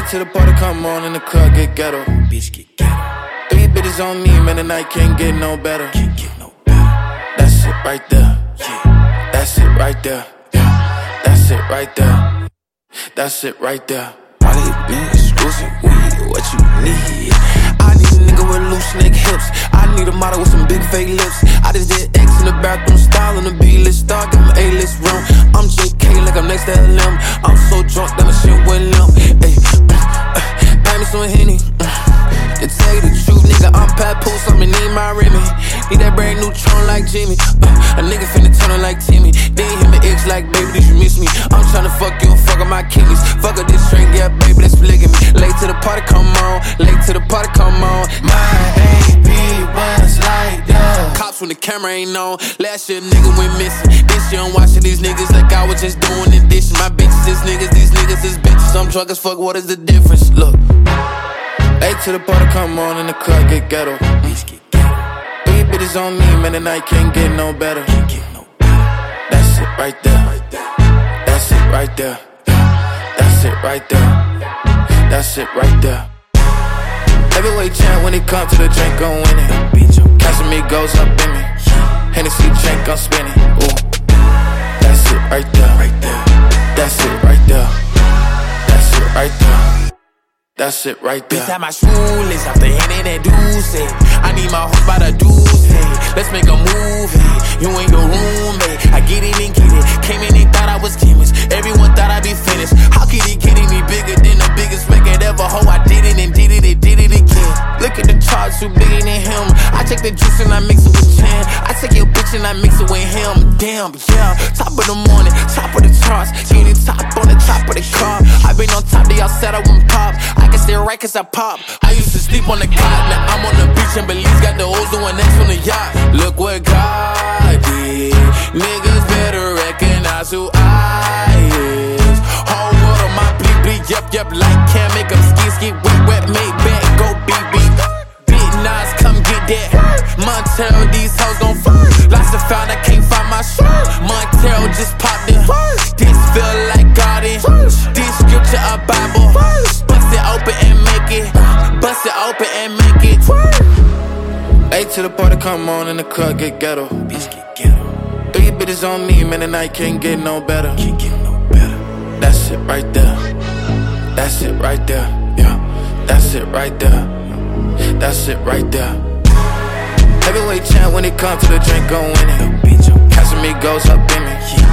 Late to the party, come on in the club, get ghetto. Bitch, get ghetto. 3 bitches on me, man, the night can't get no better. Can't get no better. That's it right there. Yeah. That's it right there. Yeah. That's it right there. That's it right there. Probably been exclusive weed, what you need? I need a nigga with loose neck hips. I need a model with some big fake lips. I just did X in the bathroom, style on the B-list star, got my A-list room. I'm JK like I'm next to LM. I'm so drunk that my shit went limp. Ay, buy me some Henny. To tell you the truth, nigga, I'm Papoose, I'ma need my Remy. Need that brand new tron like Jimmy. A nigga finna turn on like Timmy. Then hit my ex like, baby, did you miss me? I'm tryna fuck you and fuck up my kidneys. Fuck up this train, yeah, baby, that's polygamy. Late to the party, come on. Late to the party, come on. My AP was like that. Cops when the camera ain't on. Last year, nigga went missing. This year, I'm watching these niggas like I was just doing addition. My bitches is niggas, these niggas is bitches. I'm drunk as fuck, what is the difference? Look. Late to the party, come on in the club, get ghetto. Bitch, get ghetto. 3 bitches on me, man, the night can't get no better. Can't get no better. That's it right there. That's it right there. That's it right there. That's it right there. Heavyweight champ when it comes to the drink, gon' win it. Casamigos up in me. Hennessy drink, I'm spinning. Ooh. That's it right there. That's it right there. That's it right there. That's it right there. Bitch, my shoelace off the hand in that deuce. I need my horse by the deuce. Let's make a move. You in your roommate. I get it and get it. Came in and thought I was chemist. Everyone thought I'd be finished. How could he getting me bigger than the biggest record ever? Ho, I did it and did it and did it again. Look at the charts, who bigger than him? I take the juice and I mix it with Chan. I take your bitch and I mix it with him. Damn, yeah. Top of the morning, top of the charts. Getting top on the top of the car. I been on top, they all said I wouldn't pop. I can stay right cause I pop. I used to sleep on the cot. Now I'm on the beach and Belize got the O's doing X on the yacht. Look what God did. Niggas better recognize who I is. Whole world on my bleep bleep. Yep, like can't make them ski wet, make back, go BB. Big Nas, come get that. Montero, these hoes gon' fuck. Lost and found, I can't find my shirt. Montero just popped in. This feel like garden. This scripture a Bible. Bust it open and make it. Bust it open and make it. Late to the party, come on in the club, get ghetto. Bitch, get ghetto. 3 bitches on me, man, the night can't get no better. Can't get no better. That's it right there. That's it right there. Yeah. That's it right there. That's it right there. Heavyweight champ when it comes to the drink, gon' win it. Casamigos up in me.